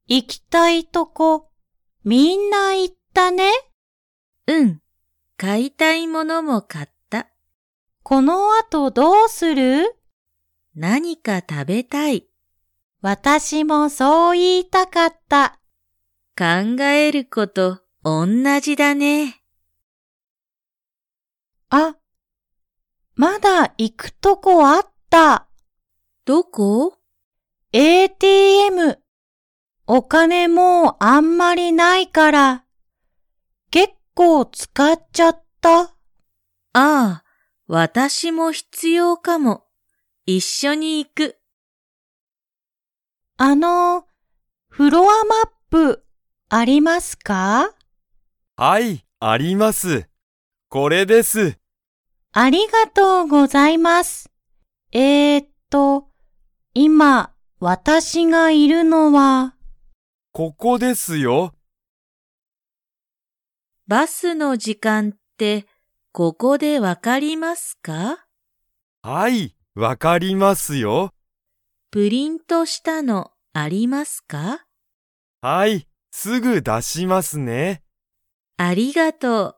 行きたいとこ、みんな行ったね。 うん、買いたいものも買った。 この後どうする？ 何か食べたい。 私もそう言いたかった。 考えること同じだね。 あ、まだ行くとこあった。 どこ？ ATM。お金もうあんまりないから、結構使っちゃった。 ああ、私も必要かも。一緒に行く。 フロアマップありますか？ はい、あります。これです。 ありがとうございます。今、私がいるのは、 ここですよ。 バスの時間ってここでわかりますか？ はい、わかりますよ。 プリントしたのありますか？ はい、すぐ出しますね。 ありがとう。